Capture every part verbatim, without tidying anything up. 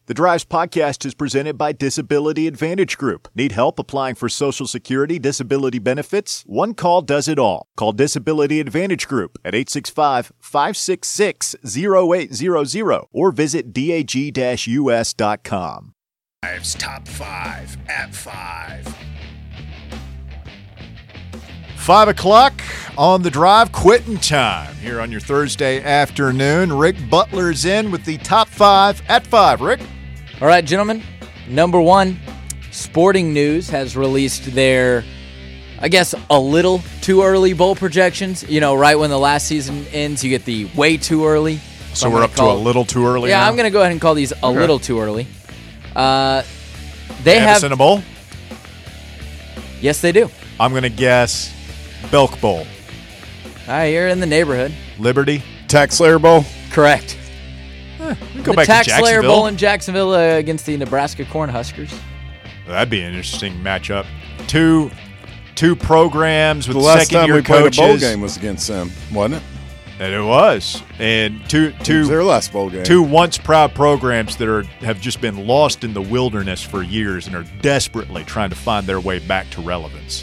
The Drives podcast is presented by Disability Advantage Group. Need help applying for Social Security disability benefits? One call does it all. Call Disability Advantage Group at eight six five, five six six, zero eight zero zero or visit dag U S dot com. Drives Top five at five. Five o'clock on the drive, quitting time here on your Thursday afternoon. Rick Butler's in with the top five at five. Rick? All right, gentlemen. Number one, Sporting News has released their, I guess, a little too early bowl projections. You know, right when the last season ends, you get the way too early. So we're up to a little too early Yeah, now? I'm going to go ahead and call these a Okay. little too early. Uh, they have. Anderson Bowl? Yes, they do. I'm going to guess Belk Bowl. All right, you're in the neighborhood. Liberty? Tax Slayer Bowl? Correct. Eh, we go the back Tax to Slayer Jacksonville. Bowl in Jacksonville uh, against the Nebraska Cornhuskers. That'd be an interesting matchup. Two two programs with The last time second-year we played coaches. a bowl game was against them, wasn't it? And it was. And two It was two their last bowl game. two once proud programs that are have just been lost in the wilderness for years and are desperately trying to find their way back to relevance.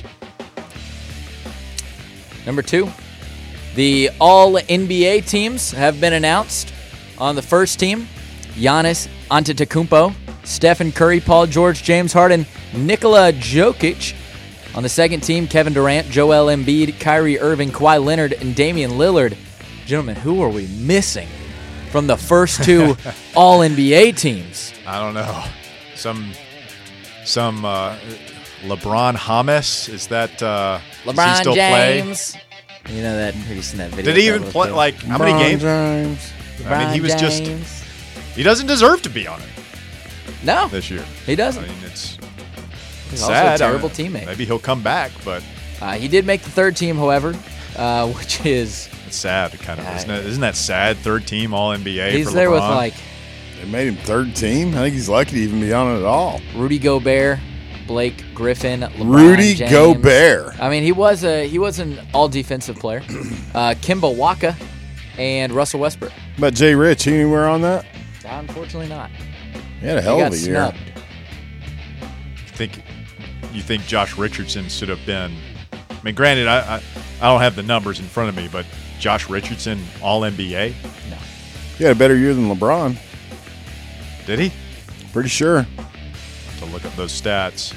Number two, the all N B A teams have been announced. On the first team, Giannis Antetokounmpo, Stephen Curry, Paul George, James Harden, Nikola Jokic. On the second team, Kevin Durant, Joel Embiid, Kyrie Irving, Kawhi Leonard, and Damian Lillard. Gentlemen, who are we missing from the first two all N B A teams? I don't know. Some some uh, LeBron James, is that uh, does he LeBron still James. Play? You know that? Have you seen that video? Did he of even that play little like how many LeBron games? James. I mean, he was LeBron just James. he doesn't deserve to be on it No, this year. he I doesn't. mean, it's He's also sad. a terrible I- teammate. Maybe he'll come back, but Uh, he did make the third team, however, uh, which is it's sad, kind of, Yeah, isn't it? Isn't that sad? Third team All N B A. he's for there with LeBron. like They made him third team. I think he's lucky to even be on it at all. Rudy Gobert, Blake Griffin, LeBron Rudy James. Gobert. I mean, he was a he was an all defensive player. Uh, Kemba Walker and Russell Westbrook. But Jay Rich, he anywhere on that? Unfortunately, not. He had a He hell got of a year. snubbed. You think you think Josh Richardson should have been? I mean, granted, I, I I don't have the numbers in front of me, but Josh Richardson All N B A, No. He had a better year than LeBron. did he? Pretty sure. To look up those stats.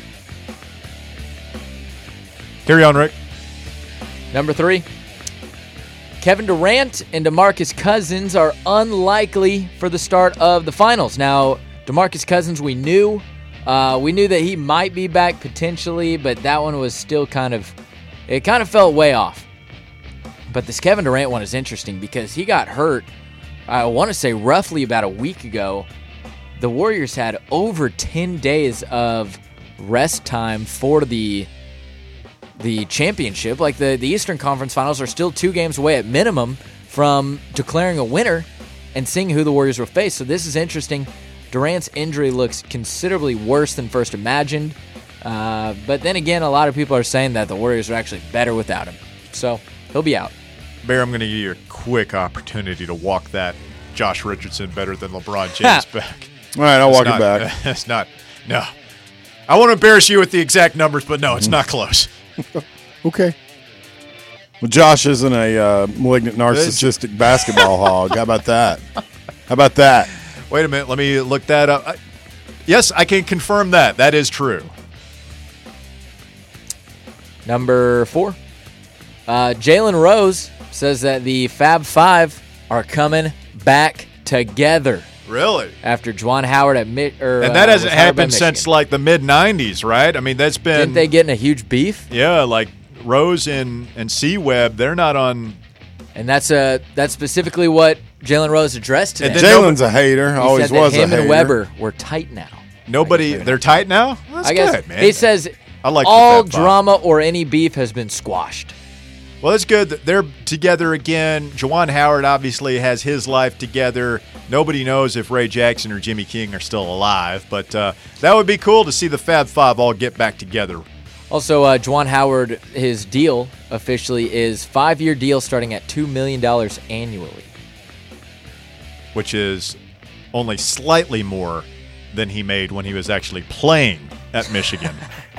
Carry on, Rick. Number three, Kevin Durant and DeMarcus Cousins are unlikely for the start of the finals. Now, DeMarcus Cousins, we knew. Uh, we knew that he might be back potentially, but that one was still kind of, it kind of felt way off. But this Kevin Durant one is interesting because he got hurt, I want to say roughly about a week ago. The Warriors had over ten days of rest time for the the championship. Like the, the Eastern Conference Finals are still two games away at minimum from declaring a winner and seeing who the Warriors will face. So this is interesting. Durant's injury looks considerably worse than first imagined. Uh, but then again, a lot of people are saying that the Warriors are actually better without him. So he'll be out. Bear, I'm going to give you a quick opportunity to walk that Josh Richardson better than LeBron James back. All right, I'll It's walk not- it back. It's not. No. I won't embarrass you with the exact numbers, but no, it's not close. Okay. Well, Josh isn't a uh, malignant narcissistic basketball hog. How about that? How about that? Wait a minute. Let me look that up. I, yes, I can confirm that. That is true. Number four, uh, Jalen Rose says that the Fab Five are coming back together Really? after Juwan Howard at mid. Or, And that uh, hasn't was hired by happened since Michigan. like the mid nineties, right? I mean, that's been. Didn't they get in a huge beef? Yeah, like Rose and, and C-Web, they're not on. And that's uh, that's specifically what Jalen Rose addressed today. And then Jalen's a hater. he Always said that was him a hater. and Weber were tight now. Nobody. maybe They're not. tight now? That's I guess good, man. he says I like the all Fab Five. drama or any beef has been squashed. Well, that's good that they're together again. Juwan Howard obviously has his life together. Nobody knows if Ray Jackson or Jimmy King are still alive, but uh, that would be cool to see the Fab Five all get back together. Also, uh, Juwan Howard, his deal officially is five-year deal starting at two million dollars annually. Which is only slightly more than he made when he was actually playing at Michigan.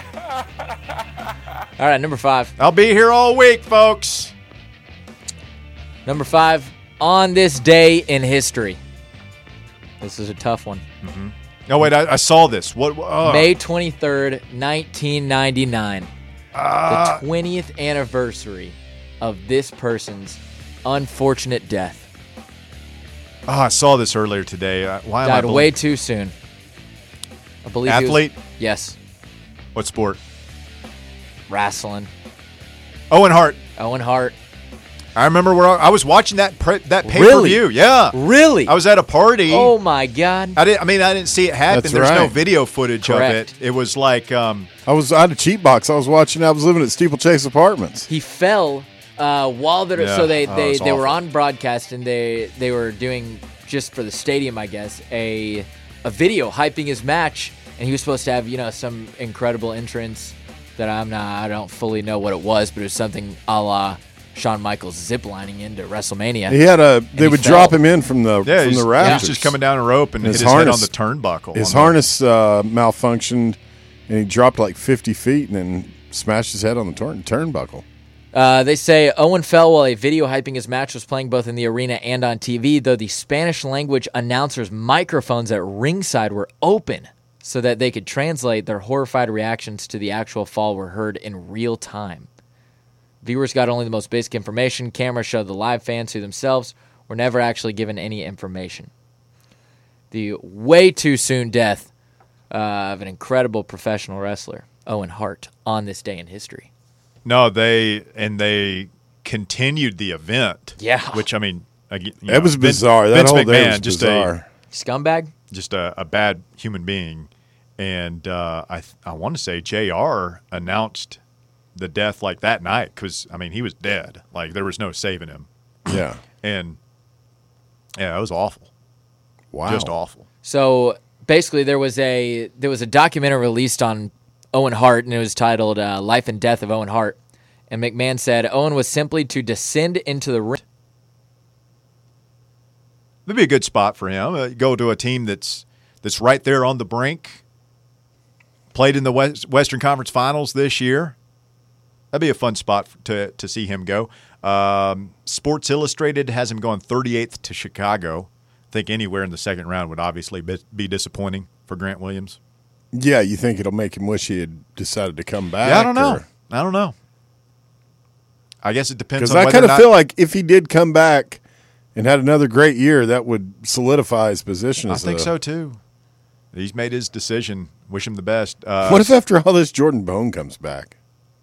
All right, number five. I'll be here all week, folks. Number five, on this day in history. This is a tough one. Mm-hmm. No, wait, I, I saw this. What? Oh. May twenty-third, nineteen ninety-nine. Uh, the twentieth anniversary of this person's unfortunate death. Oh, I saw this earlier today. Uh, why am Died I believe- way too soon. I believe he was- Athlete? Yes. What sport? Wrestling. Owen Hart. Owen Hart. I remember where I, I was watching that pre, that pay per Really? view. Yeah, Really? I was at a party. Oh my God. I didn't. I mean, I didn't see it happen. That's There's no right. video footage Correct. of it. It was like, um, I was I had a cheat box. I was watching. I was living at Steeplechase Apartments. He fell uh, while they're Yeah. so they Oh, they, it's they were awful. on broadcast and they they were doing just for the stadium, I guess, a a video hyping his match, and he was supposed to have, you know, some incredible entrance that I'm not I don't fully know what it was, but it was something a la Shawn Michaels ziplining into WrestleMania. He had a. They he would fell. drop him in from the yeah, from he's, the he's rafters. just coming down a rope and, And hit his his head on harness- the turnbuckle. His on the- harness uh, malfunctioned, and he dropped like fifty feet and then smashed his head on the turn turnbuckle. Uh, they say Owen fell while a video hyping his match was playing both in the arena and on T V, though the Spanish language announcers' microphones at ringside were open so that they could translate. Their horrified reactions to the actual fall were heard in real time. Viewers got only the most basic information. Cameras showed the live fans who themselves were never actually given any information. The way too soon death uh, of an incredible professional wrestler, Owen Hart, on this day in history. No, they and they continued the event. Yeah. which I mean, again, you That know, was Vin- bizarre. That Vince whole McMahon, day was just bizarre. Scumbag? a just a, a bad human being, and uh, I th- I want to say J R announced the death like that night because I mean he was dead. Like there was no saving him, Yeah. and yeah, it was awful. Wow. Just awful. So basically, there was a there was a documentary released on Owen Hart, and it was titled uh, "Life and Death of Owen Hart." And McMahon said Owen was simply to descend into the ring. That'd be a good spot for him. Uh, go to a team that's that's right there on the brink. Played in the West, Western Conference Finals this year. That'd be a fun spot to to see him go. Um, Sports Illustrated has him going thirty-eighth to Chicago. I think anywhere in the second round would obviously be, be disappointing for Grant Williams. Yeah, you think it'll make him wish he had decided to come back? Yeah, I don't know. or- I don't know. I guess it depends Because on I whether kind or of not, feel like if he did come back and had another great year, that would solidify his position. I As think a, so too. He's made his decision. Wish him the best. Uh, What if after all this, Jordan Bone comes back?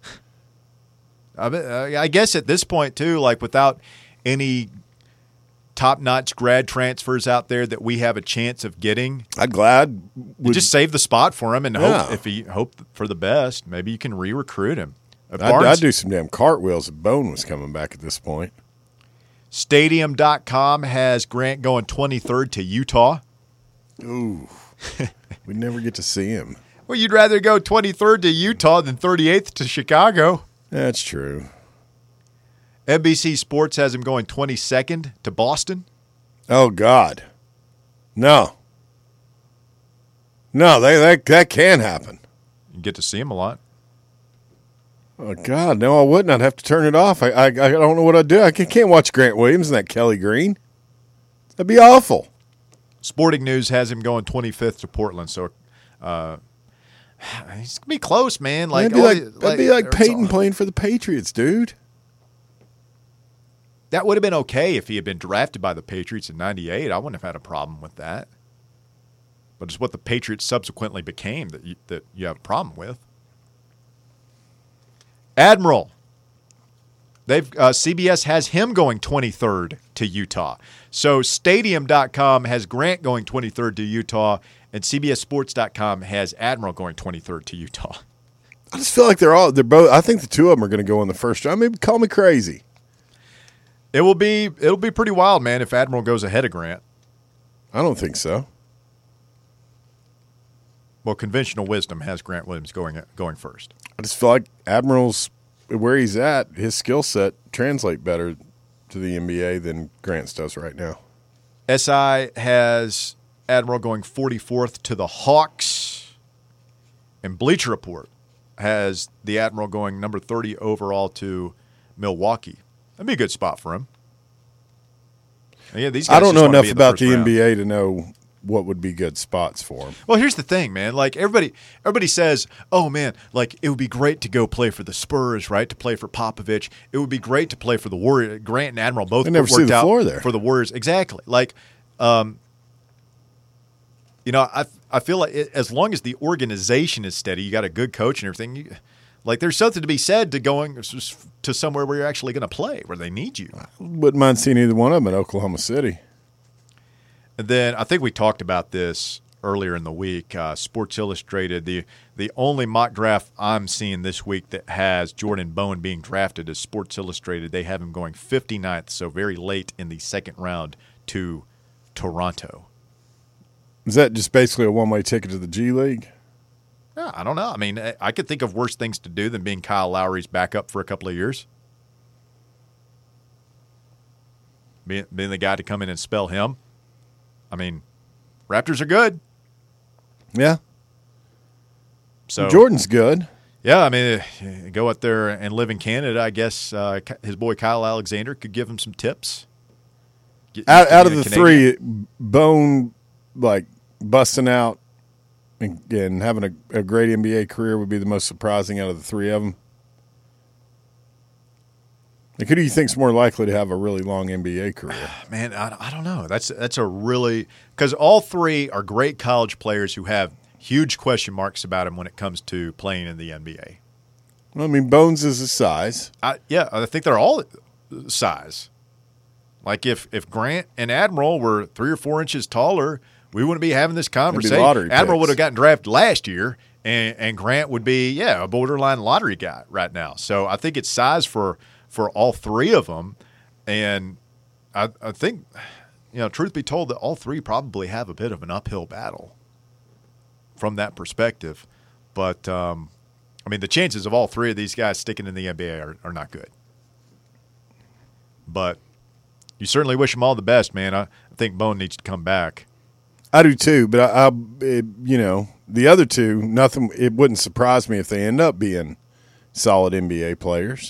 I, bet- uh, I guess at this point too, like without any top-notch grad transfers out there that we have a chance of getting, I'd glad. you Would, just save the spot for him and hope Yeah. if he hope for the best. Maybe you can re-recruit him. Uh, I'd, Barnes, I'd do some damn cartwheels if Bone was coming back at this point. Stadium dot com has Grant going twenty-third to Utah. Ooh, we'd never get to see him. Well, you'd rather go twenty-third to Utah than thirty-eighth to Chicago. That's true. N B C Sports has him going twenty-second to Boston. Oh God, no, no, they, that that can happen. You get to see him a lot. Oh God, no, I wouldn't. I'd have to turn it off. I I, I don't know what I'd do. I can't, can't watch Grant Williams and that Kelly Green. That'd be awful. Sporting News has him going twenty-fifth to Portland. So uh, he's gonna be close, man. Like that'd be like, all the- that'd be like it's Peyton all- playing for the Patriots, dude. That would have been okay if he had been drafted by the Patriots in ninety-eight. I wouldn't have had a problem with that. But it's what the Patriots subsequently became that you, that you have a problem with. Admiral. They've uh, C B S has him going twenty-third to Utah. So Stadium dot com has Grant going twenty-third to Utah, and C B S Sports dot com has Admiral going twenty-third to Utah. I just feel like they're all they're both. I think the two of them are going to go in the first round. Maybe call me crazy. It will be it'll be pretty wild, man, if Admiral goes ahead of Grant. I don't think so. Well, conventional wisdom has Grant Williams going going first. I just feel like Admiral's where he's at. His skill set translate better to the N B A than Grant's does right now. S I has Admiral going forty-fourth to the Hawks. And Bleacher Report has the Admiral going number thirty overall to Milwaukee. That'd be a good spot for him. And yeah, these guys I don't just know wanna enough be in about first the round. N B A to know what would be good spots for him. Well, here's the thing, man. Like everybody, everybody says, "Oh man, like it would be great to go play for the Spurs, right? To play for Popovich. It would be great to play for the Warriors." Grant and Admiral both They never worked see the out floor there. for the Warriors. Exactly. Like, um, you know, I I feel like it, as long as the organization is steady, you got a good coach and everything. You, like, there's something to be said to going to somewhere where you're actually going to play, where they need you. Wouldn't mind seeing either one of them in Oklahoma City. And then I think we talked about this earlier in the week. Uh, Sports Illustrated, the the only mock draft I'm seeing this week that has Jordan Bone being drafted is Sports Illustrated. They have him going fifty-ninth, so very late in the second round to Toronto. Is that just basically a one-way ticket to the G League? Yeah, I don't know. I mean, I could think of worse things to do than being Kyle Lowry's backup for a couple of years. Being, being the guy to come in and spell him. I mean, Raptors are good. Yeah. So Jordan's good. Yeah, I mean, uh, go out there and live in Canada. I guess uh, his boy Kyle Alexander could give him some tips. Get Out, used to out of being the a Canadian. three, Bone, like, busting out and, and having a, a great N B A career would be the most surprising out of the three of them. Like, who do you think's more likely to have a really long N B A career? Man, I, I don't know. That's that's a really – because all three are great college players who have huge question marks about them when it comes to playing in the N B A. Well, I mean, Bones is his size. I, yeah, I think they're all size. Like if, if Grant and Admiral were three or four inches taller, we wouldn't be having this conversation. lottery Admiral picks. would have gotten drafted last year, and, and Grant would be, yeah, a borderline lottery guy right now. So I think it's size for – for all three of them. And I, I think, you know, truth be told, that all three probably have a bit of an uphill battle from that perspective. But, um, I mean, the chances of all three of these guys sticking in the N B A are, are not good. But you certainly wish them all the best, man. I, I think Bone needs to come back. I do too, but I, I it, you know, the other two, nothing. It wouldn't surprise me if they end up being solid N B A players.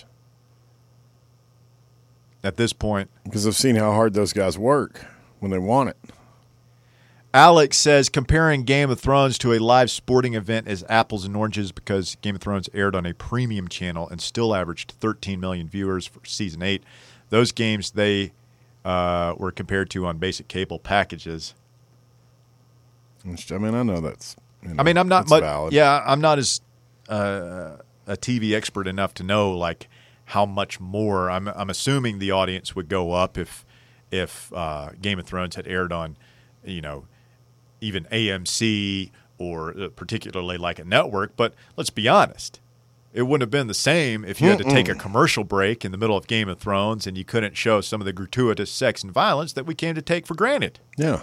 At this point, Because I've seen how hard those guys work when they want it. Alex says comparing Game of Thrones to a live sporting event is apples and oranges because Game of Thrones aired on a premium channel and still averaged thirteen million viewers for season eight. Those games they uh, were compared to on basic cable packages. Which, I mean, I know that's. You know, I mean, I'm not that's much. valid. Yeah, I'm not as uh, a T V expert enough to know like how much more. I'm I'm assuming the audience would go up if if uh, Game of Thrones had aired on, you know, even A M C or uh, particularly like a network. But let's be honest, it wouldn't have been the same if you had to take a commercial break in the middle of Game of Thrones and you couldn't show some of the gratuitous sex and violence that we came to take for granted. Yeah.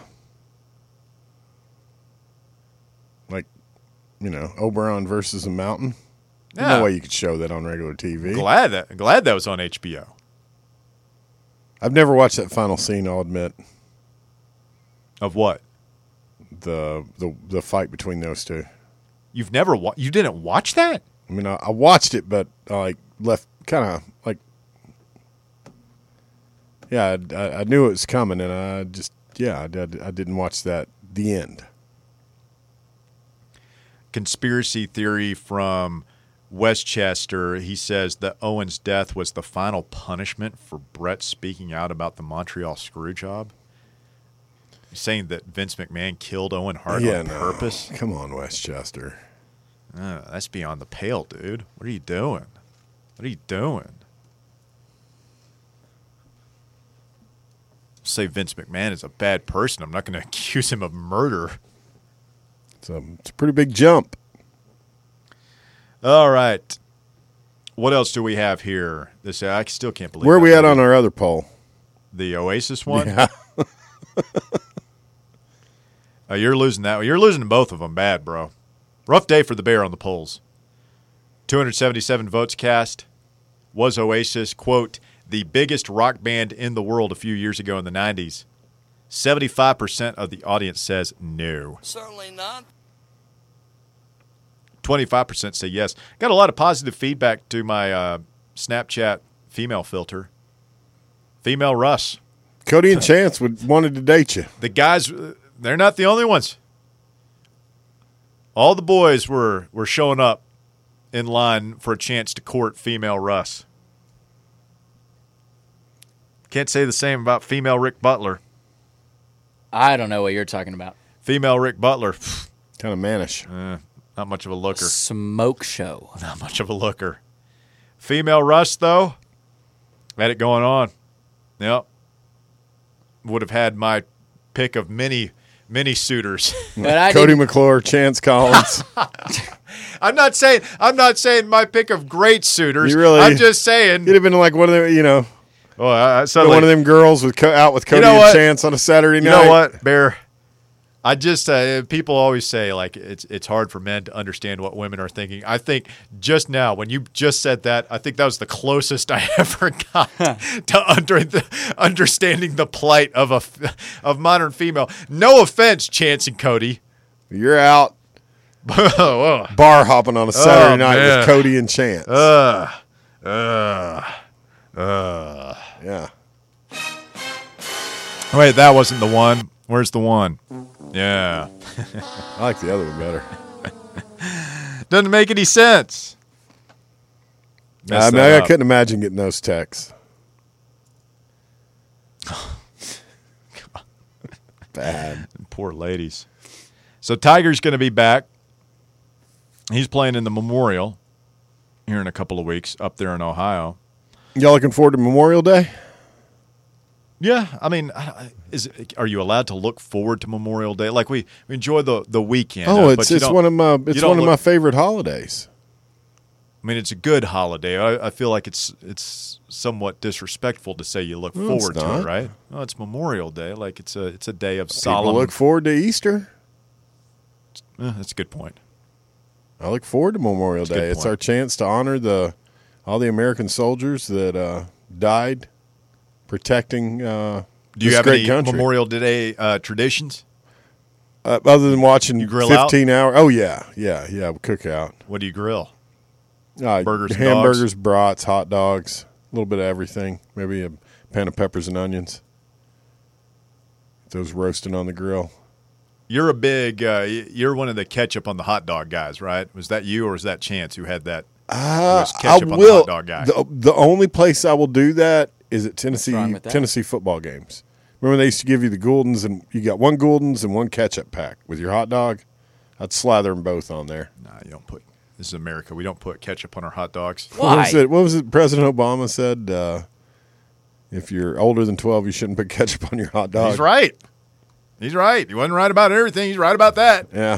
Like, you know, Oberon versus a mountain. There's Yeah. no way you could show that on regular T V. Glad that glad that was on H B O. I've never watched that final scene, I'll admit. Of what? The the the fight between those two. You've never wa- you didn't watch that? I mean, I, I watched it, but I like left kind of like, yeah, I, I, I knew it was coming, and I just, yeah, I, did, I didn't watch that, the end. Conspiracy theory from Westchester. He says that Owen's death was the final punishment for Brett speaking out about the Montreal Screwjob. He's saying that Vince McMahon killed Owen Hart yeah, on no. purpose. Come on, Westchester. Uh, that's beyond the pale, dude. What are you doing? What are you doing? Say Vince McMahon is a bad person. I'm not going to accuse him of murder. It's a, it's a pretty big jump. All right. What else do we have here? This I still can't believe. Where are that we at movie. on our other poll? The Oasis one? Yeah. Uh, you're losing that one. You're losing both of them bad, bro. Rough day for the Bear on the polls. two hundred seventy-seven votes cast. Was Oasis, quote, the biggest rock band in the world a few years ago in the nineties? seventy-five percent of the audience says no. Certainly not. twenty-five percent say yes. Got a lot of positive feedback to my uh, Snapchat female filter. Female Russ. Cody and Chance would wanted to date you. The guys, uh, they're not the only ones. All the boys were, were showing up in line for a chance to court female Russ. Can't say the same about female Rick Butler. I don't know what you're talking about. Female Rick Butler, Kind of mannish. eh, not much of a looker. Smoke show. Not much of a looker. Female Russ, though, had it going on. Yep. Would have had my pick of many, many suitors. But I Cody didn't- McClure, Chance Collins. I'm not saying I'm not saying my pick of great suitors. You really- I'm just saying. You'd have been like one of them, you know, Well, I, I suddenly, one of them girls with co- out with Cody know and what? Chance on a Saturday You night. know what, Bear? I just uh, people always say like it's it's hard for men to understand what women are thinking. I think just now when you just said that, I think that was the closest I ever got to under the, understanding the plight of a f- of modern female. No offense, Chance and Cody. You're out Whoa. bar hopping on a Saturday Oh, night man. with Cody and Chance. Uh, uh, uh. yeah. Wait, that wasn't the one. Where's the one? Yeah. I like the other one better. Doesn't make any sense. I Messed mean, that I up. couldn't imagine getting those texts. Bad. Poor ladies. So Tiger's going to be back. He's playing in the Memorial here in a couple of weeks up there in Ohio. Y'all looking forward to Memorial Day? Yeah, I mean, I- is are you allowed to look forward to Memorial Day? Like we, we enjoy the, the weekend. Oh, uh, it's but you it's don't- one of my you it's don't one of look- my favorite holidays. I mean, it's a good holiday. I, I feel like it's it's somewhat disrespectful to say you look No, it's forward to not. it, right? Well, it's Memorial Day. Like it's a it's a day of People solemn. look forward to Easter. Eh, that's a good point. I look forward to Memorial That's a good Day. It's point. our chance to honor the all the American soldiers that uh, died protecting uh, Do you this have great any country. Memorial Day uh, traditions? Uh, other than watching You grill out? fifteen hour? Oh yeah, yeah, yeah. We cook out. What do you grill? Uh, Burgers and hamburgers, brats, hot dogs, a little bit of everything. Maybe a pan of peppers and onions. Those roasting on the grill. You're a big. Uh, y- you're one of the ketchup on the hot dog guys, right? Was that you or was that Chance who had that? Uh, was I ketchup on the will. hot dog guy. The, the only place I will do that is at Tennessee wrong with that? Tennessee football games. Remember when they used to give you the Gouldens and you got one Gouldens and one ketchup pack with your hot dog? I'd slather them both on there. Nah, you don't put. This is America. We don't put ketchup on our hot dogs. What was Why? it? What was it? President Obama said, uh, "If you're older than twelve, you shouldn't put ketchup on your hot dog." He's right. He's right. He wasn't right about everything. He's right about that. Yeah.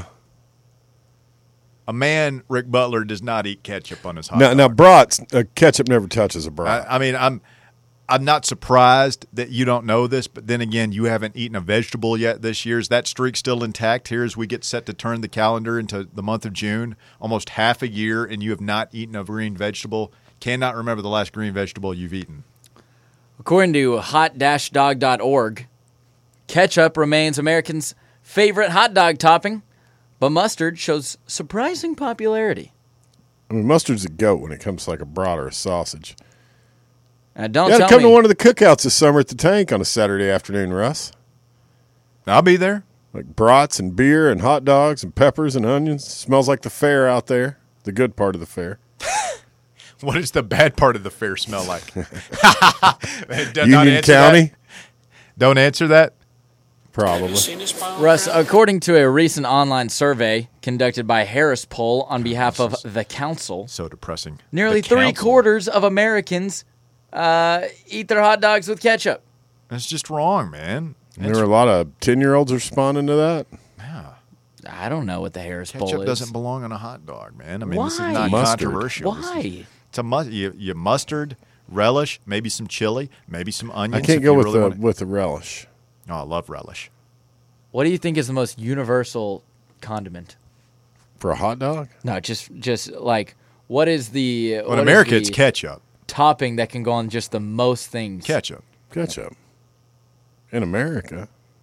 A man, Rick Butler, does not eat ketchup on his hot Now, dog. now, brats, uh, ketchup never touches a brat. I, I mean, I'm I'm not surprised that you don't know this, but then again, you haven't eaten a vegetable yet this year. Is that streak still intact here as we get set to turn the calendar into the month of June? Almost half a year, and you have not eaten a green vegetable. Cannot remember the last green vegetable you've eaten. According to hot dash dog dot org, ketchup remains Americans' favorite hot dog topping, but mustard shows surprising popularity. I mean, mustard's a goat when it comes to like a brat or a sausage. Now, don't You got to tell come me. to one of the cookouts this summer at the Tank on a Saturday afternoon, Russ. I'll be there. Like brats and beer and hot dogs and peppers and onions. Smells like the fair out there. The good part of the fair. What does the bad part of the fair smell like? Don't Union answer County, that. Don't answer that. probably. Russ, according to a recent online survey conducted by Harris Poll on behalf of the council, So depressing. nearly The three council. quarters of Americans uh, eat their hot dogs with ketchup. That's just wrong, man. There were a lot of ten-year-olds responding to that. I don't know what the Harris Ketchup Poll is. doesn't belong on a hot dog, man. I mean, this is Why? not Mustard. controversial. This is- Why? It's a mu- you, you mustard, relish, maybe some chili, maybe some onions. I can't if go you with really the wanna- with the relish. Oh, I love relish. What do you think is the most universal condiment? For a hot dog? No, just just like what is the Well, what in is America, the it's ketchup. topping that can go on just the most things? Ketchup. Ketchup. In America.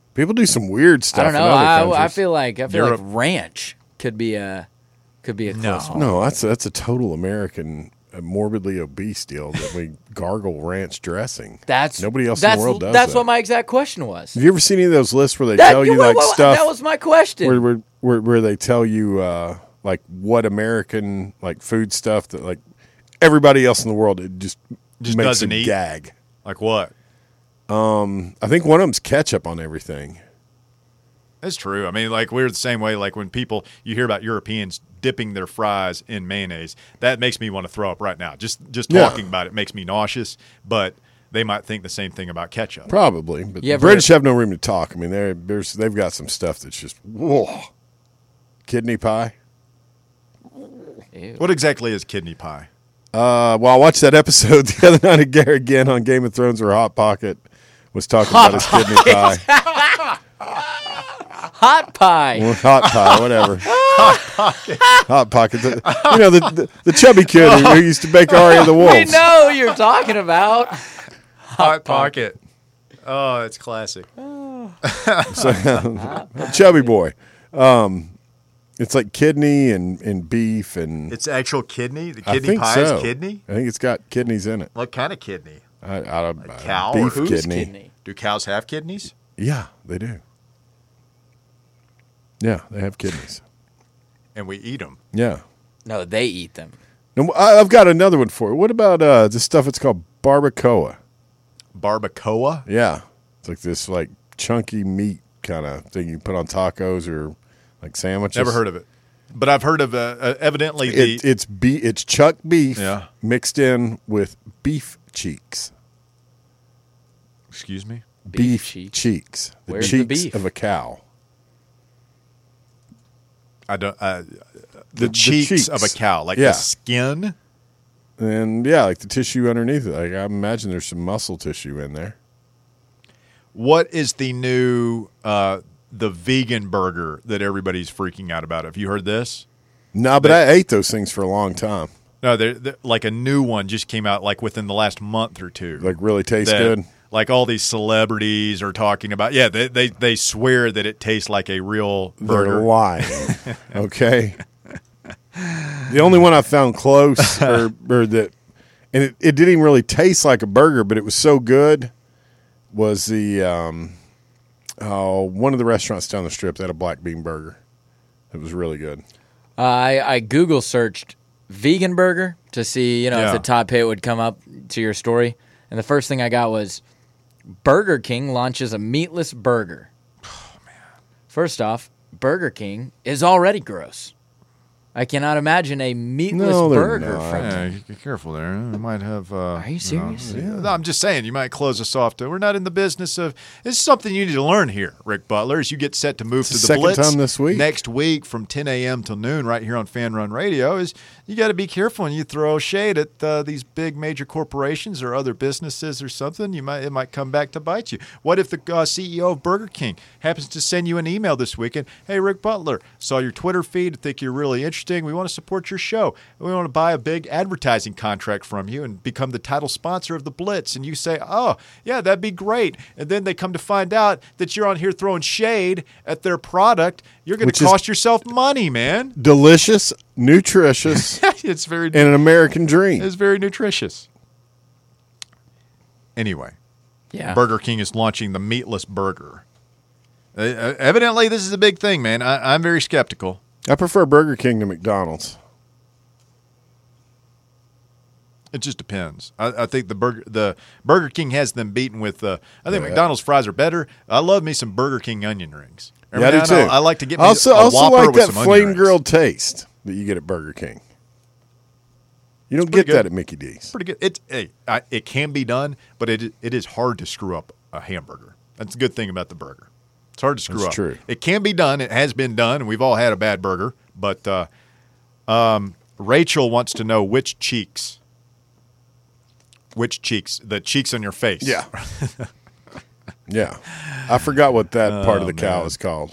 People do some weird stuff. I don't know. In other I, countries. I feel like I feel Europe. like ranch could be a could be a No. close one. No, that's that's a total American, uh, morbidly obese deal that we gargle ranch dressing. That's Nobody else that's, in the world does That's that. what my exact question was. Have you ever seen any of those lists where they That, tell you well, like well, stuff? That was my question. where, where where where they tell you uh, like what American like food stuff that like everybody else in the world it just Just makes doesn't them eat? gag. Like what? I think one of them's ketchup on everything. That's true. I mean, like we're the same way. Like when people you hear about Europeans dipping their fries in mayonnaise, that makes me want to throw up right now. Just just Yeah. talking about it makes me nauseous. But they might think the same thing about ketchup. Probably, but You the ever- British have no room to talk. I mean, they're, there's they've got some stuff that's just whoa. Kidney pie. Ew. What exactly is kidney pie? Uh, well, I watched that episode the other night of Gary again on Game of Thrones where Hot Pocket was talking Hot about his kidney pie. Hot pie. Well, hot pie, whatever. Hot Pocket. The, you know, the, the, the chubby kid who, who used to bake Aria the We Wolves. know who you're talking about. Hot pocket. Oh, it's classic. Chubby boy. Um, it's like kidney and, and beef and It's actual kidney. The I kidney think pie so. is kidney. I think it's got kidneys in it. What kind of kidney? I, I don't, uh, cow or beef whose kidney. Kidney. Do cows have kidneys? Yeah, they do. Yeah, they have kidneys. And we eat them. Yeah. No, they eat them. And I- I've got another one for you. What about uh, this stuff? It's called barbacoa. Barbacoa. Yeah, it's like this like chunky meat kind of thing you put on tacos or like sandwiches. Never heard of it, but I've heard of uh, uh, evidently the. It, it's be it's chuck beef Yeah. mixed in with beef cheeks. excuse me. Beef Beef, cheeks? cheeks. The Where's the cheeks beef? of a cow. I don't. Uh, the, The- the cheeks, cheeks. of a cow, like Yeah. the skin. And yeah, like the tissue underneath it. Like I imagine there's some muscle tissue in there. What is the new uh, the vegan burger that everybody's freaking out about? Have you heard this? No, but I ate those things for a long time. No, they're, they're- like a new one just came out like within the last month or two. Like really tastes that, good. Like all these celebrities are talking about. Yeah, they they, they swear that it tastes like a real They're burger. lying. Okay. The only one I found close, or, or that, and it, it didn't even really taste like a burger, but it was so good, was the um, oh one of the restaurants down the strip that had a black bean burger. It was really good. Uh, I, I Google searched vegan burger to see, you know, Yeah. if the top hit would come up to your story. And the first thing I got was Burger King launches a meatless burger. Oh, man. First off, Burger King is already gross. I cannot imagine a meatless No, they're burger not. from Yeah, you- be careful there. You might have. Uh, Are you serious? know, yeah. No, I'm just saying you might close us off. To, we're not in the business of. This is something you need to learn here, Rick Butler, as you get set to move It's to the the second Blitz time this week. next week from ten a.m. till noon, right here on Fan Run Radio. Is you got to be careful when you throw shade at uh, these big major corporations or other businesses or something. You might it might come back to bite you. What if the uh, C E O of Burger King happens to send you an email this weekend? Hey, Rick Butler, saw your Twitter feed. Think you're really interesting. We want to support your show. We want to buy a big advertising contract from you and become the title sponsor of the Blitz. And you say, oh, yeah, that'd be great. And then they come to find out that you're on here throwing shade at their product. You're going Which to is- cost yourself money, man. Delicious, nutritious, It's very and an American dream. it's very nutritious. Anyway, Yeah. Burger King is launching the meatless burger. Uh, uh, evidently, this is a big thing, man. I, I'm very skeptical. I prefer Burger King to McDonald's. It just depends. I, I think the burger the Burger King has them beaten with. Uh, I think Yeah. McDonald's fries are better. I love me some Burger King onion rings. Every Yeah, I do now and too. then I like to get me also a also Whopper like with that some onion flame rings. grilled taste that you get at Burger King. You don't pretty get that good. at Mickey D's. Pretty good. It hey, I, it can be done, but it it is hard to screw up a hamburger. That's a good thing about the burger. It's hard to screw That's up. true. It can be done. It has been done, and we've all had a bad burger. But uh, um, Rachel wants to know which cheeks, which cheeks, the cheeks on your face. Yeah. Yeah. I forgot what that part of the cow man. is called.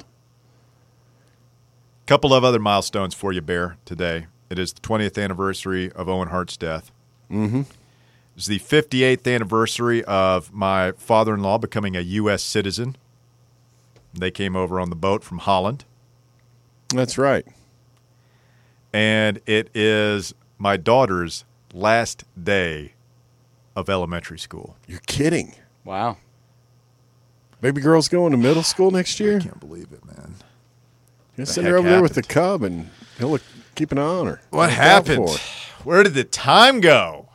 Couple of other milestones for you, Bear, today. It is the twentieth anniversary of Owen Hart's death. Mm-hmm. It's the fifty-eighth anniversary of my father-in-law becoming a U S citizen. They came over on the boat from Holland. That's right. And it is my daughter's last day of elementary school. You're kidding. Wow. Baby girl's going to middle school next year? I can't believe it, man. You The send her heck over there with the happened? cub, and he'll look, keep an eye on her. What Look out happened? for her. Where did the time go?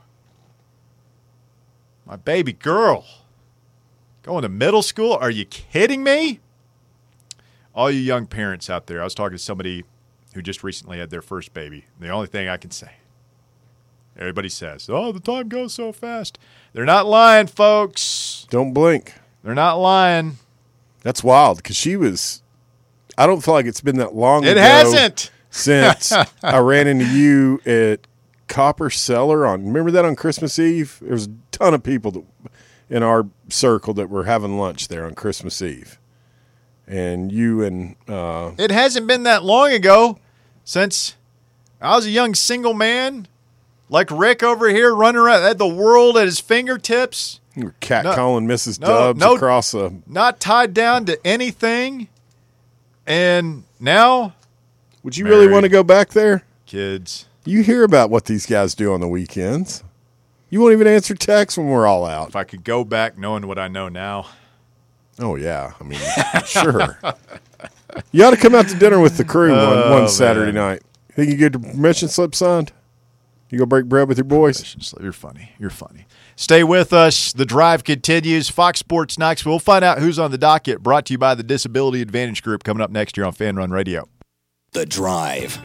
My baby girl going to middle school? Are you kidding me? All you young parents out there, I was talking to somebody who just recently had their first baby. The only thing I can say, everybody says, oh, the time goes so fast. They're not lying, folks. Don't blink. They're not lying. That's wild because she was. I don't feel like it's been that long. It ago hasn't. since I ran into you at Copper Cellar on. Remember that on Christmas Eve? There was a ton of people that, in our circle that were having lunch there on Christmas Eve, and you and uh, It hasn't been that long ago since I was a young single man like Rick over here running around, had the world at his fingertips. you were catcalling Missus no, Dubs no. across a. Not tied down to anything. And now, Would you really Married. want to go back there? kids. You hear about what these guys do on the weekends. You won't even answer texts when we're all out. If I could go back knowing what I know now. Oh, yeah. I mean, sure. You ought to come out to dinner with the crew one, Oh, one Saturday man. night. Think you get the permission slip signed? You go break bread with your boys? You're funny. You're funny. Stay with us. The drive continues. Fox Sports Knoxville. We'll find out who's on the docket. Brought to you by the Disability Advantage Group coming up next year on Fan Run Radio. The Drive.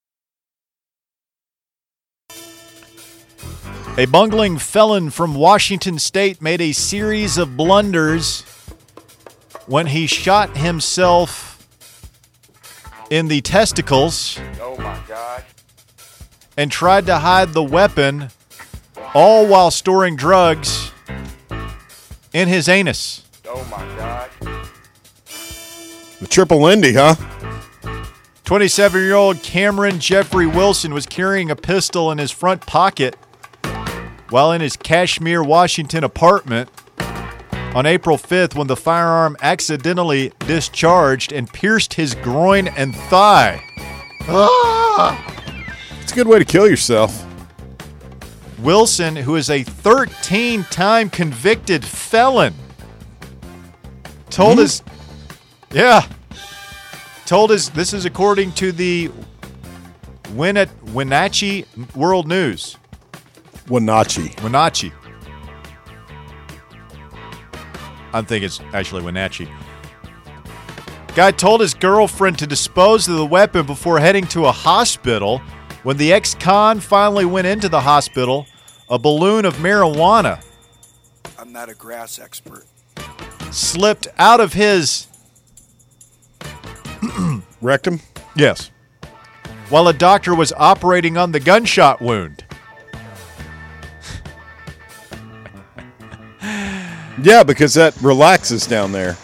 A bungling felon from Washington State made a series of blunders when he shot himself in the testicles. Oh my God. And tried to hide the weapon, all while storing drugs in his anus. Oh my God. The triple Lindy, huh? twenty-seven-year-old Cameron Jeffrey Wilson was carrying a pistol in his front pocket while in his Kashmir, Washington apartment on April fifth when the firearm accidentally discharged and pierced his groin and thigh. It's a good way to kill yourself. Wilson, who is a thirteen-time convicted felon, told his, yeah, told his, this is according to the Win- Wenatchee World News. Wenatchee. Wenatchee. I think it's actually Wenatchee. Guy told his girlfriend to dispose of the weapon before heading to a hospital. When the ex-con finally went into the hospital, a balloon of marijuana I'm not a grass expert. slipped out of his, Rectum? yes, while a doctor was operating on the gunshot wound. Yeah, because that relaxes down there.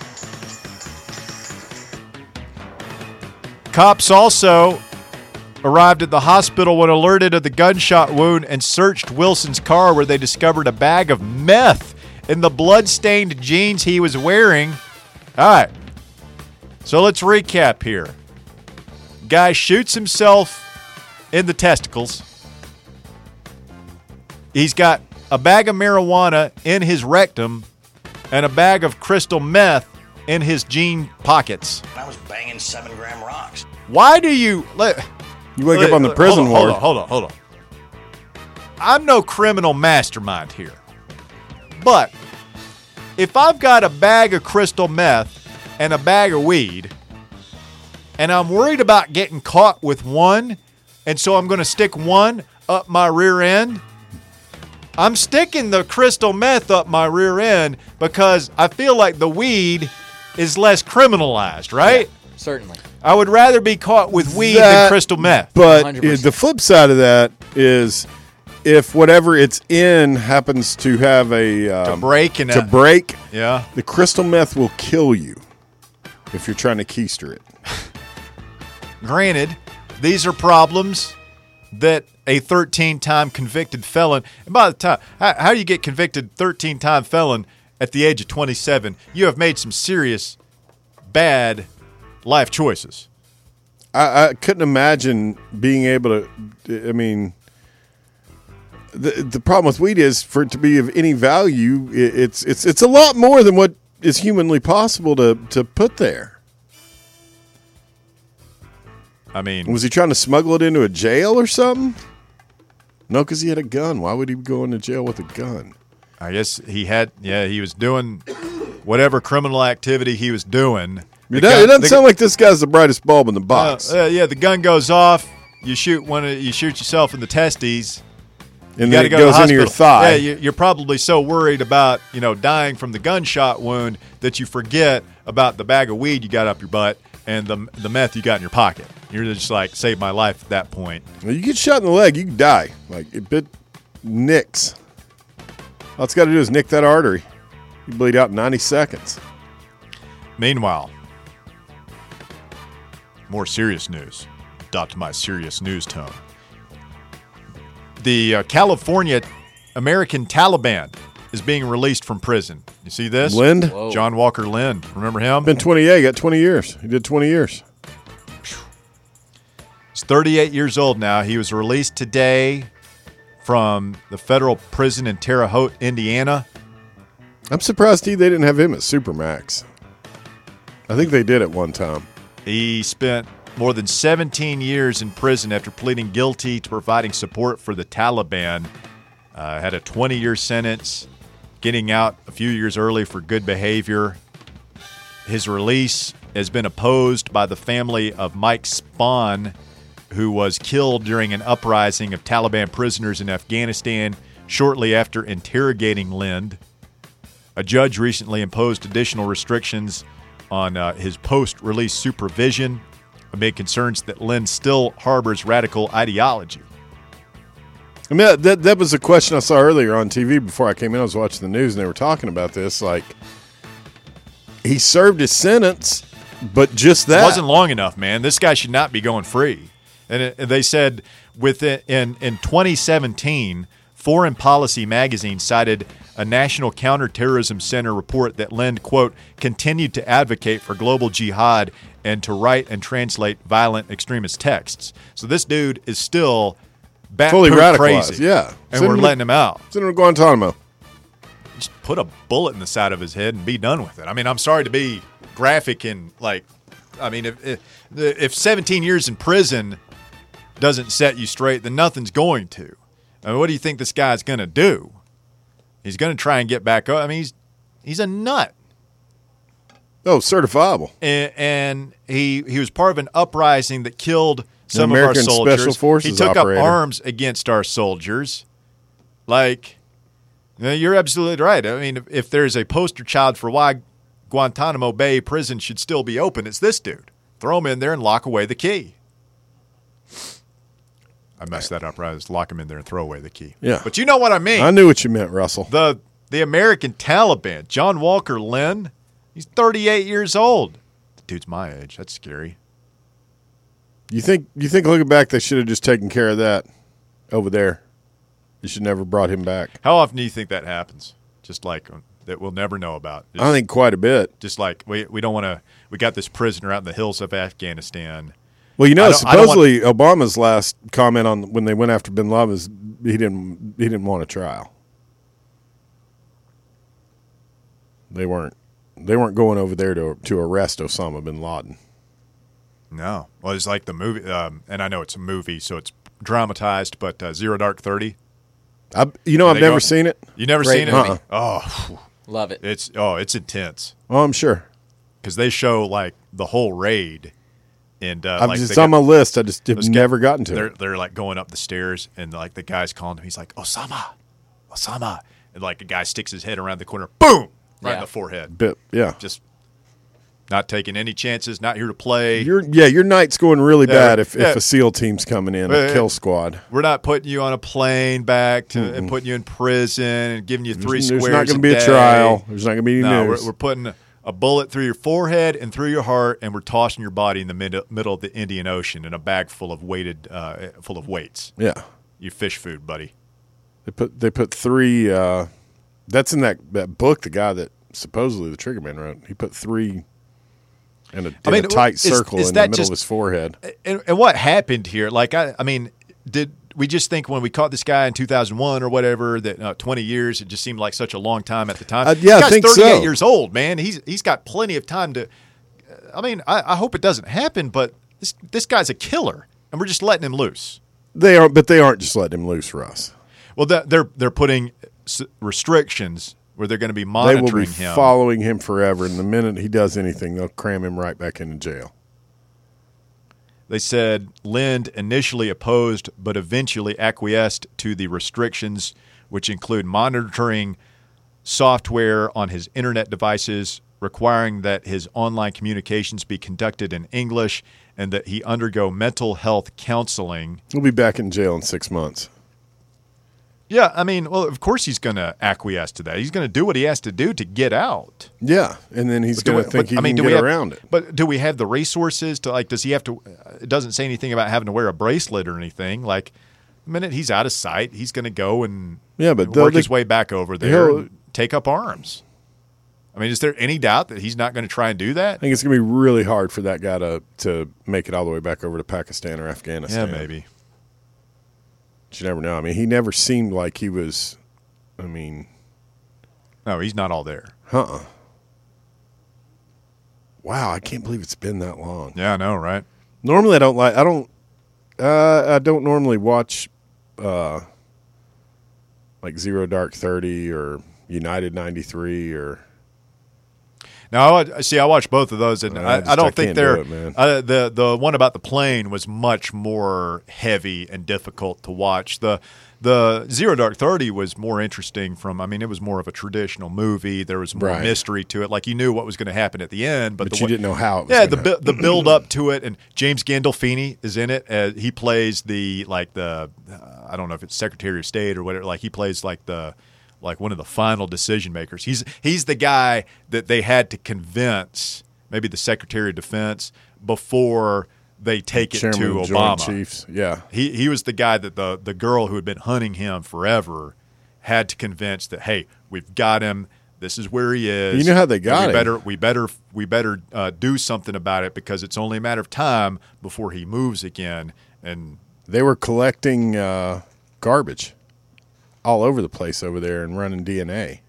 Cops also arrived at the hospital when alerted of the gunshot wound and searched Wilson's car, where they discovered a bag of meth in the blood-stained jeans he was wearing. All right, so let's recap here. Guy shoots himself in the testicles. He's got a bag of marijuana in his rectum and a bag of crystal meth in his jean pockets. I was banging seven gram rocks. Why do you let? You wake up on the prison hold on, ward. Hold on, hold on, hold on. I'm no criminal mastermind here, but if I've got a bag of crystal meth and a bag of weed, and I'm worried about getting caught with one, and so I'm going to stick one up my rear end, I'm sticking the crystal meth up my rear end because I feel like the weed is less criminalized, right? Certainly. I would rather be caught with weed That- than crystal meth. But one hundred percent. the flip side of that is if whatever it's in happens to have a To um, break and to uh, break, yeah. the crystal meth will kill you if you're trying to keister it. Granted, these are problems that a thirteen-time convicted felon, and by the time, how, how do you get convicted thirteen-time felon at the age of twenty-seven? You have made some serious bad life choices. I, I couldn't imagine being able to. I mean, the the problem with weed is for it to be of any value, it, it's it's it's a lot more than what is humanly possible to to put there. I mean, Was he trying to smuggle it into a jail or something? No, because he had a gun. Why would he go into jail with a gun? I guess he had, yeah, he was doing whatever criminal activity he was doing. The It, does, gun- it doesn't the- sound like this guy's the brightest bulb in the box. Uh, uh, yeah, the gun goes off. You shoot one. of- You shoot yourself in the testes. and You then got to it go goes to the into your hospital. thigh. Yeah, you- you're probably so worried about you know dying from the gunshot wound that you forget about the bag of weed you got up your butt and the the meth you got in your pocket. You're just like, save my life at that point. When you get shot in the leg, you can die. Like, it bit nicks. All it's got to do is nick that artery. You bleed out in ninety seconds. Meanwhile, more serious news. Adopt my serious news tone. The uh, California American Taliban is being released from prison. You see this? Lind? Whoa. John Walker Lind. Remember him? Been twenty-eight. He got twenty years. He did twenty years. He's thirty-eight years old now. He was released today from the federal prison in Terre Haute, Indiana. I'm surprised he, they didn't have him at Supermax. I think they did at one time. He spent more than seventeen years in prison after pleading guilty to providing support for the Taliban. Uh, had a twenty-year sentence, getting out a few years early for good behavior. His release has been opposed by the family of Mike Spahn, who was killed during an uprising of Taliban prisoners in Afghanistan shortly after interrogating Lind. A judge recently imposed additional restrictions on uh, his post-release supervision amid concerns that Lind still harbors radical ideology. I mean, that, that that was a question I saw earlier on T V before I came in. I was watching the news, and they were talking about this. Like, he served his sentence, but just that. It wasn't long enough, man. This guy should not be going free. And it, they said within in, in twenty seventeen, Foreign Policy magazine cited a National Counterterrorism Center report that Lind, quote, continued to advocate for global jihad and to write and translate violent extremist texts. So this dude is still bat Fully poop radicalized, crazy. yeah. And Send we're him to- letting him out. Send him to Guantanamo. Just put a bullet in the side of his head and be done with it. I mean, I'm sorry to be graphic and like, I mean, if if, if seventeen years in prison doesn't set you straight, then nothing's going to. I mean, what do you think this guy's going to do? He's going to try and get back up. I mean, he's he's a nut. Oh, certifiable. And, and he he was part of an uprising that killed some of our American soldiers. Special Forces he took operator. up arms against our soldiers. Like, you know, you're absolutely right. I mean, if, if there's a poster child for why Guantanamo Bay prison should still be open, it's this dude. Throw him in there and lock away the key. I messed that up, right? Just lock him in there and throw away the key. Yeah. But you know what I mean. I knew what you meant, Russell. The the American Taliban, John Walker Lind, he's thirty-eight years old. The dude's my age. That's scary. You think you think looking back, they should have just taken care of that over there. You should never brought him back. How often do you think that happens? Just like uh, that we'll never know about. Just, I think quite a bit. just like we we don't want to. We got this prisoner out in the hills of Afghanistan. Well, you I know, don't- I don't want- supposedly Obama's last comment on when they went after Bin Laden is he didn't he didn't want a trial. They weren't they weren't going over there to to arrest Osama bin Laden. No, well, it's like the movie, um, and I know it's a movie, so it's dramatized. But uh, Zero Dark Thirty. I, you know, I've They never go- seen it. You never Great seen it? movie. Oh, Love it. it's oh, it's intense Oh, I'm sure. because they show like the whole raid, and uh, I'm like just they on got- my list. I just have those never guy- gotten to they're, it. They're like going up the stairs, and like the guy's calling him. He's like, Osama, Osama. And like a guy sticks his head around the corner, boom, right Yeah. in the forehead. But yeah, Just not taking any chances, not here to play. your yeah your night's going really Yeah, bad if, yeah. if a SEAL team's coming in, Yeah, a yeah. kill squad. We're not putting you on a plane back to and putting you in prison and giving you three There's, squares there's not going a to be a day. trial. There's not going to be any No, news. we're, we're putting a bullet through your forehead and through your heart, and we're tossing your body in the mid- middle of the Indian Ocean in a bag full of weighted, uh, full of weights. yeah. You fish food, buddy. They put they put three. Uh, that's in that, that book. The guy that supposedly the Triggerman wrote. He put three And a, I mean, and a tight is- circle is in the that middle just- of his forehead. And, and what happened here? Like, I, I mean, did we just think when we caught this guy in two thousand one or whatever that uh, twenty years, it just seemed like such a long time at the time? Uh, yeah, this I guy's think thirty-eight so. years old, man. He's he's got plenty of time to. I mean, I, I hope it doesn't happen, but this this guy's a killer, and we're just letting him loose. They are, but they aren't just letting him loose, Russ. Well, they're they're, they're putting s- restrictions where they're going to be They monitoring will be him. following him forever, and the minute he does anything, they'll cram him right back into jail. They said Lind initially opposed but eventually acquiesced to the restrictions, which include monitoring software on his internet devices, requiring that his online communications be conducted in English, and that he undergo mental health counseling. He'll be back in jail in six months. Yeah, I mean, well, of course he's going to acquiesce to that. He's going to do what he has to do to get out. Yeah, and then he's But do going we- to think but, he I mean, can do we get have- around it. But do we have the resources to, like, does he have to, it doesn't say anything about having to wear a bracelet or anything. Like, the minute he's out of sight, he's going to go and Yeah, but work they'll- his way back over there he'll- and take up arms. I mean, is there any doubt that he's not going to try and do that? I think it's going to be really hard for that guy to, to make it all the way back over to Pakistan or Afghanistan. Yeah, maybe. But you never know. I mean, he never seemed like he was, I mean, No, he's not all there. uh-uh. Wow, I can't believe it's been that long. Yeah, I know, right? Normally, I don't like. I don't. Uh, I don't normally watch, uh, like Zero Dark Thirty or United ninety-three or. Now, I, see, I watched both of those, and I I, just- I don't I think can't they're do it, man. uh, the the one about the plane was much more heavy and difficult to watch. The the Zero Dark Thirty was more interesting. From I mean, it was more of a traditional movie. There was more Right. mystery to it. Like you knew what was going to happen at the end, but, But the you one- didn't know how it was Yeah, the gonna bu- the build up to it, and James Gandolfini is in it. Uh, he plays the like the uh, I don't know if it's Secretary of State or whatever. Like he plays like the like one of the final decision makers. He's he's the guy that they had to convince, maybe the Secretary of Defense, before they take it Chairman to of Joint Obama. Chiefs. Yeah. He he was the guy that the the girl who had been hunting him forever had to convince that, hey, we've got him. This is where he is. You know how they got we him. Better we better we better uh, do something about it because it's only a matter of time before he moves again. And They were collecting uh, garbage all over the place over there and running D N A.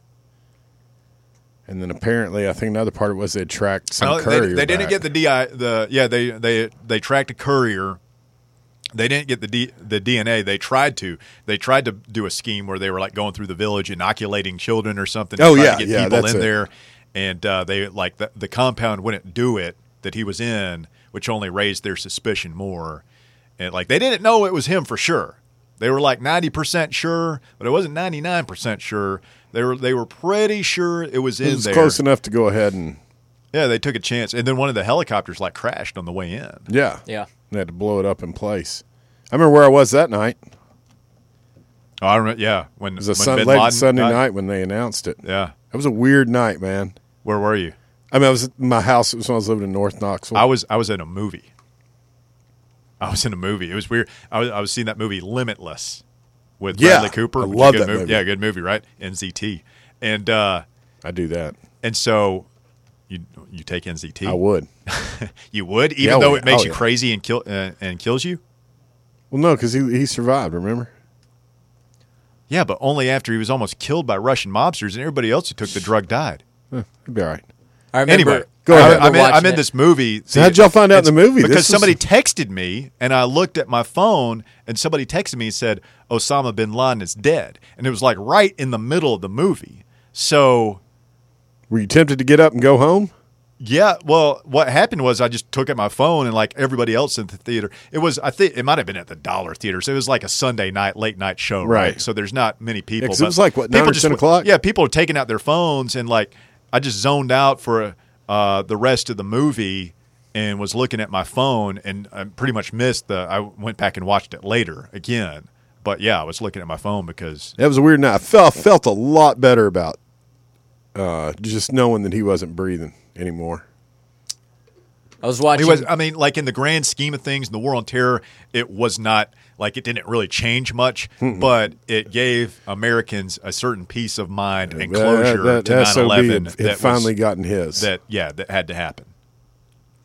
And then apparently, I think another part of it was they tracked some No, they, courier. they didn't back. get the D I the yeah they they they tracked a courier. They didn't get the D, the D N A. They tried to. They tried to do a scheme where they were like going through the village, inoculating children or something. to Oh, try yeah, to get yeah, people that's in it. there, and uh, they like the, the compound wouldn't do it that he was in, which only raised their suspicion more. And like they didn't know it was him for sure. They were like ninety percent sure, but it wasn't ninety-nine percent sure. They were they were pretty sure it was in It was there. close enough to go ahead and Yeah, they took a chance, and then one of the helicopters like crashed on the way in. yeah, Yeah. they had to blow it up in place. I remember where I was that night. Oh, I remember. Yeah, when It was a when sun, Bin late Laden Sunday died. night when they announced it. Yeah, It was a weird night, man. where were you? I mean, I was at my house. It was when I was living in North Knoxville. I was I was in a movie. I was in a movie. It was weird. I was I was seeing that movie Limitless with Yeah, Bradley Cooper. I which is love a good that movie. Yeah, good movie, right? N Z T, and uh, I do that. and so you you take N Z T. I would. You would, even Yeah, though oh, it makes yeah. you Oh, yeah. crazy and kill uh, and kills you. Well, no, because he he survived. Remember? Yeah, but only after he was almost killed by Russian mobsters, and everybody else who took the drug died. Huh, he'd be all right. I remember. Anyway, Go I ahead. remember I'm in, I'm watching in it. this movie. So how'd y'all find out in the it's- movie? Because This was- somebody texted me, and I looked at my phone, and somebody texted me and said, Osama bin Laden is dead. And it was like right in the middle of the movie. So, Were you tempted to get up and go home? yeah, well, what happened was I just took out my phone, and like everybody else in the theater, it was, I think, it might have been at the Dollar Theater. So it was like a Sunday night, late night show, right? Right. So there's not many people. 'cause it but was like, what, nine people or just- ten o'clock? Yeah, people are taking out their phones, and like I just zoned out for uh, the rest of the movie and was looking at my phone, and I pretty much missed the. I went back and watched it later again, but yeah, I was looking at my phone because That was a weird night. I felt felt a lot better about uh, just knowing that he wasn't breathing anymore. I was watching. it was. I mean, like in the grand scheme of things, in the war on terror, it was not like it didn't really change much, but it gave Americans a certain peace of mind and closure that, that to S O B nine eleven had, had that finally was, gotten his. that yeah that had to happen.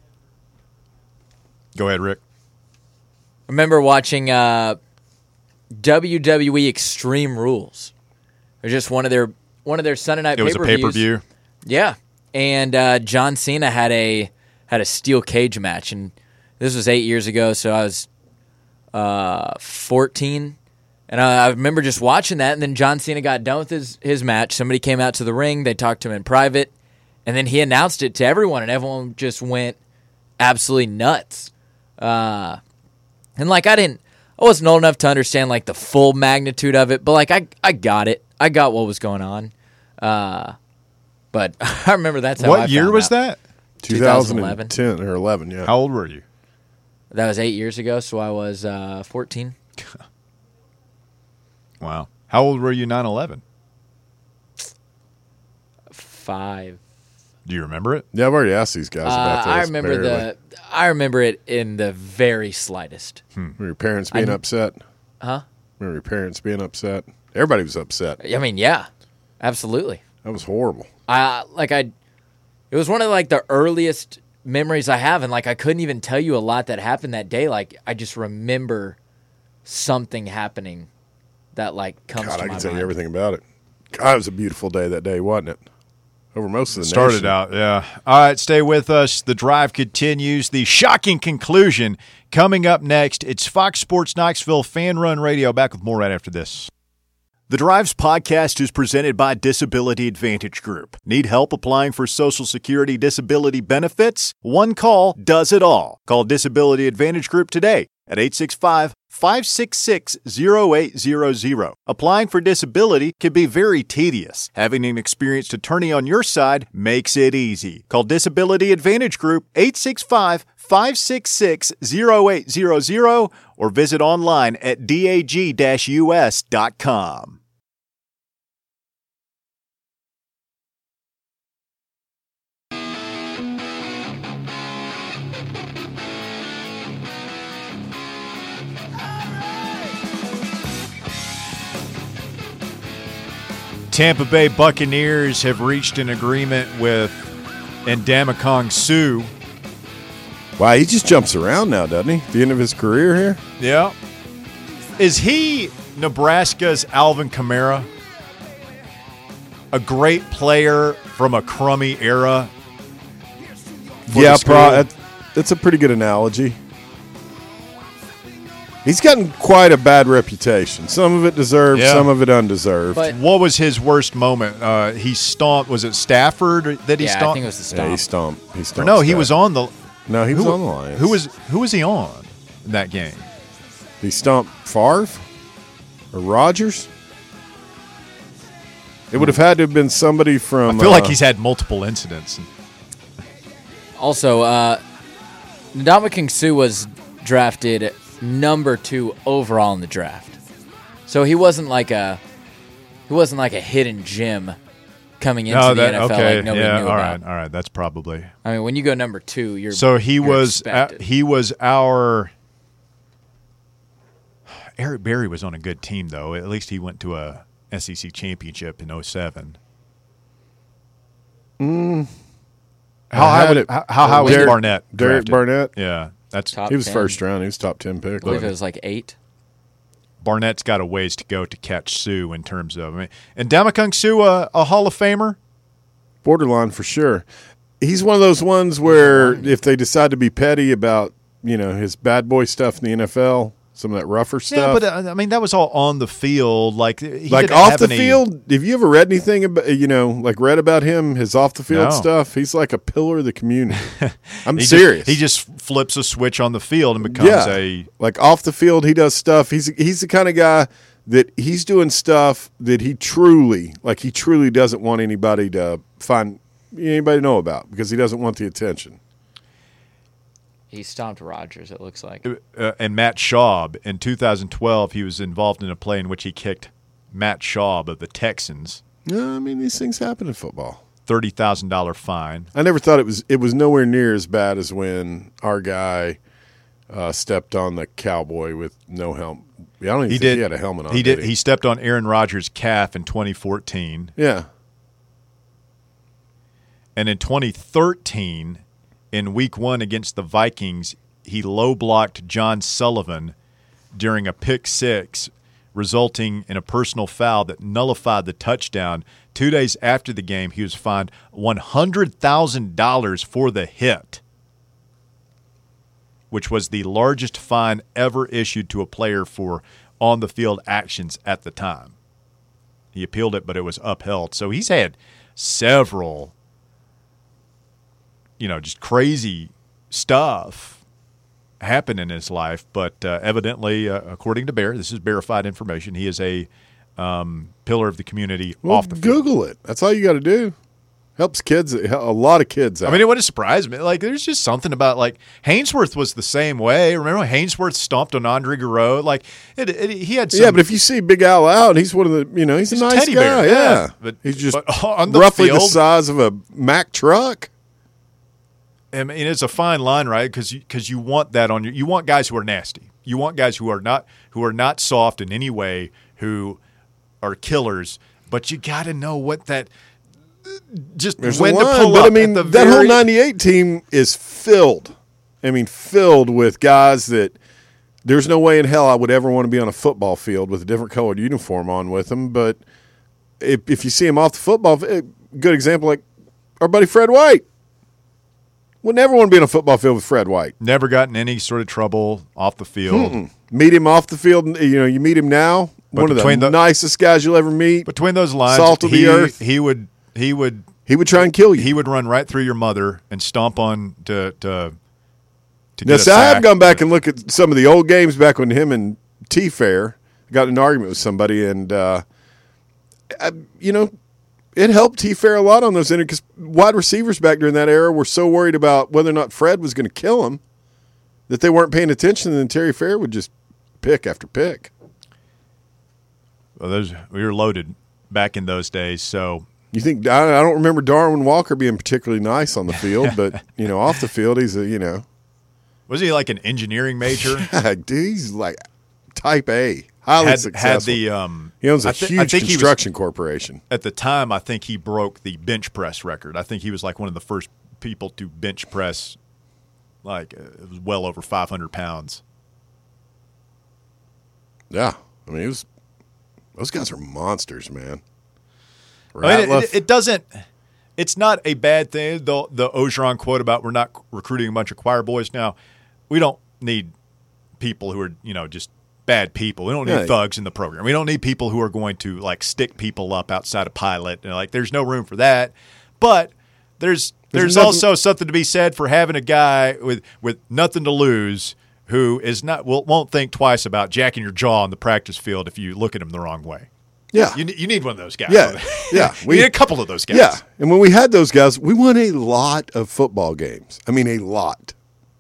Go ahead, Rick. I remember watching uh, W W E Extreme Rules. It was just one of their one of their Sunday night. It was a pay-per-views. pay-per-view. Yeah, and uh, John Cena had a had a steel cage match, and this was eight years ago, so I was uh, fourteen, and I, I remember just watching that. And then John Cena got done with his his match. Somebody came out to the ring. They talked to him in private, and then he announced it to everyone, and everyone just went absolutely nuts. Uh, and like I didn't, I wasn't old enough to understand like the full magnitude of it, but like I I got it. I got what was going on. Uh, but I remember that's how What I year found was out. that? twenty eleven ten or eleven, yeah. How old were you? That was eight years ago, so I was uh, fourteen. Wow. How old were you nine eleven? Five. Do you remember it? Yeah, I've already asked these guys Uh, about this. I remember barely. the. I remember it in the very slightest. Remember your parents being I- upset? Huh? Remember your parents being upset? Everybody was upset. I mean, yeah, absolutely. That was horrible. I like I. It was one of like the earliest memories I have, and like I couldn't even tell you a lot that happened that day. Like I just remember something happening that like comes God, to I my can tell mind. you everything about it. God, it was a beautiful day that day, wasn't it? Over most of the Started nation. out, yeah. All right, stay with us. The drive continues. The shocking conclusion coming up next. It's Fox Sports Knoxville Fan Run Radio. Back with more right after this. The Drives podcast is presented by Disability Advantage Group. Need help applying for Social Security disability benefits? One call does it all. Call Disability Advantage Group today at eight six five, five six six, zero eight zero zero. Applying for disability can be very tedious. Having an experienced attorney on your side makes it easy. Call Disability Advantage Group eight six five, five six six, zero eight zero zero or visit online at dag dash u s dot com. Tampa Bay Buccaneers have reached an agreement with Ndamukong Suh. Wow, he just jumps around now, doesn't he? At the end of his career here? Yeah. Is he Nebraska's Alvin Kamara? A great player from a crummy era? for Yeah, the school? pro- that, that's a pretty good analogy. He's gotten quite a bad reputation. Some of it deserved, Yeah. some of it undeserved. But What was his worst moment? Uh, he stomped. Was it Stafford that he yeah, I stomped? think it was the yeah, stomp. he stomped. He Or stomped no, he Staff. was on the. No, he was who, on the Lions. Who was who was he on in that game? He stomped Favre or Rodgers? It would have had to have been somebody from. I feel like uh, he's had multiple incidents. Also, uh, Ndamukong Suh was drafted number two overall in the draft, so he wasn't like a he wasn't like a hidden gem coming into No, the that N F L okay, like nobody yeah, knew all about. right, all right. That's probably. I mean, when you go number two, you're So he you're was uh, expected. he was our. Eric Berry was on a good team though. At least he went to a S E C championship in oh seven. Mm, How I high, had would, it. how, how high was Derek- Barnett? Derek drafted? Barnett? Yeah, that's Top He was ten. first round. He was top ten pick. I believe it was like eight. Barnett's got a ways to go to catch Sue in terms of. I mean, and Ndamukong Suh, a, a Hall of Famer. Borderline for sure. He's one of those ones where if they decide to be petty about, you know, his bad boy stuff in the N F L, some of that rougher stuff. Yeah, but uh, I mean that was all on the field. Like he like didn't off have the any- field, have you ever read anything about, you know, like read about him, his off the field No. stuff? He's like a pillar of the community. I'm he just- serious. he just flips a switch on the field and becomes yeah, a. like off the field, he does stuff. He's he's the kind of guy that he's doing stuff that he truly, like he truly doesn't want anybody to find anybody to know about because he doesn't want the attention. He stomped Rodgers. It looks like. Uh, and Matt Schaub in two thousand twelve, he was involved in a play in which he kicked Matt Schaub of the Texans. No, I mean these things happen in football. Thirty thousand dollar fine. I never thought it was it was nowhere near as bad as when our guy uh, stepped on the cowboy with no helmet. I don't even He think did. he had a helmet on. He did. did He stepped on Aaron Rodgers' calf in twenty fourteen, yeah. and in twenty thirteen, in Week One against the Vikings, he low blocked John Sullivan during a pick six, resulting in a personal foul that nullified the touchdown. Two days after the game, he was fined one hundred thousand dollars for the hit, which was the largest fine ever issued to a player for on-the-field actions at the time. He appealed it, but it was upheld. So he's had several, you know, just crazy stuff happen in his life. But uh, evidently, uh, according to Bear, this is verified information, he is a um, pillar of the community Well, off the field. Google it. That's all you got to do. Helps kids, a lot of kids out. I mean, it wouldn't surprise me. Like, there's just something about, like, Hainsworth was the same way. Remember when Hainsworth stomped on Andre Guerreau? Like, it, it, he had some. Yeah, but if you see Big Al out, he's one of the, you know, he's, He's a a nice teddy guy. bear, yeah. yeah. But- he's just but on the roughly the field- size of a Mack truck. I mean, it's a fine line, right? Because you, 'cause you want that on your. You want guys who are nasty. You want guys who are not who are not soft in any way, who are killers. But you got to know what that. Just There's when a to line, pull but up. I mean, at the that very, whole ninety-eight team is filled. I mean, filled with guys that there's no way in hell I would ever want to be on a football field with a different colored uniform on with them. But if, if you see him off the football, a good example, like our buddy Fred White. Would never want to be on a football field with Fred White. Never gotten any sort of trouble off the field. Mm-mm. Meet him off the field. You know, you meet him now. But one of the, between the- nicest guys you'll ever meet. Between those lines, Salt of he, the earth. he would he would He would try and kill you. he would run right through your mother and stomp on to to to Now, get a see, I have sack. gone back and looked at some of the old games back when him and T Fair got in an argument with somebody, and uh, I, you know, it helped T Fair a lot on those because wide receivers back during that era were so worried about whether or not Fred was going to kill him that they weren't paying attention, and then Terry Fair would just pick after pick. Well, those we were loaded back in those days, so You think I, I don't remember Darwin Walker being particularly nice on the field, but you know, off the field, he's a you know, was he like an engineering major? dude, he's like type A, highly had, successful. had the um, he owns a I thi- I huge think he was- construction corporation. at the time, I think he broke the bench press record. I think he was like one of the first people to bench press, like uh, it was well over five hundred pounds. Yeah, I mean, it was those guys are monsters, man. I mean, Ratliff, it, it, it doesn't. It's not a bad thing. The the Ogeron quote about we're not recruiting a bunch of choir boys now. We don't need people who are you know just bad people. We don't need Yeah. thugs in the program. We don't need people who are going to like stick people up outside a pilot. You know, like there's no room for that. But there's There's there's, nothing- also something to be said for having a guy with with nothing to lose who is not will, won't think twice about jacking your jaw on the practice field if you look at him the wrong way. yeah, You, ne- you need one of those guys. Yeah, yeah. you We- need a couple of those guys. yeah. And when we had those guys, we won a lot of football games. I mean, a lot.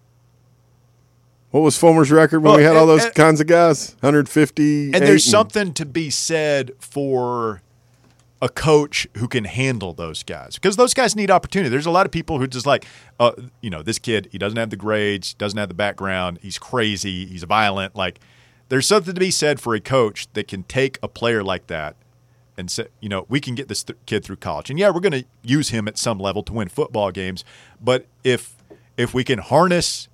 What was Fulmer's record when Well, we had all and- those and- kinds of guys? one hundred fifty. And there's something to be said for a coach who can handle those guys because those guys need opportunity. There's a lot of people who just like, uh, you know, this kid, he doesn't have the grades, doesn't have the background, he's crazy, he's violent. Like, there's something to be said for a coach that can take a player like that and say, you know, we can get this th- kid through college. And yeah, we're going to use him at some level to win football games. But if if we can harness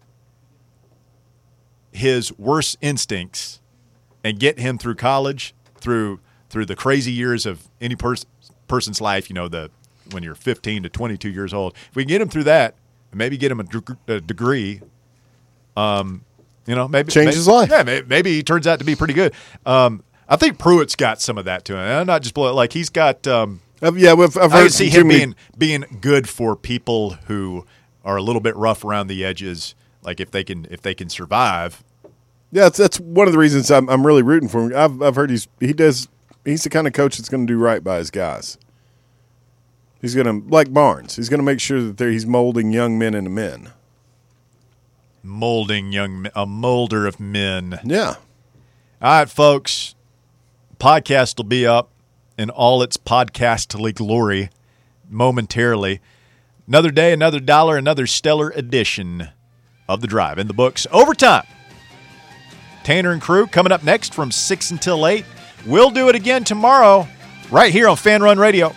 his worst instincts and get him through college, through through the crazy years of any pers- person's life, you know, the when you're fifteen to twenty-two years old, if we can get him through that and maybe get him a, deg- a degree, um, you know, maybe Change maybe, his life. Yeah, maybe, maybe he turns out to be pretty good. Um, I think Pruitt's got some of that to him. I'm not just blowing, like he's got. Um, Uh, yeah, I've, I've I heard can see from him too many- being being good for people who are a little bit rough around the edges. Like if they can if they can survive. Yeah, that's, that's one of the reasons I'm I'm really rooting for him. I've I've heard he's he does he's the kind of coach that's going to do right by his guys. He's going to like Barnes. He's going to make sure that they're, he's molding young men into men. Molding young men, a molder of men. Yeah. All right, folks. Podcast will be up in all its podcastly glory momentarily. Another day, another dollar, another stellar edition of The Drive in the books. Overtime. Tanner and crew coming up next from six until eight. We'll do it again tomorrow right here on Fan Run Radio.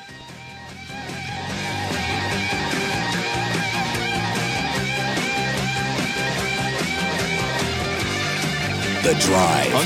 The Drive.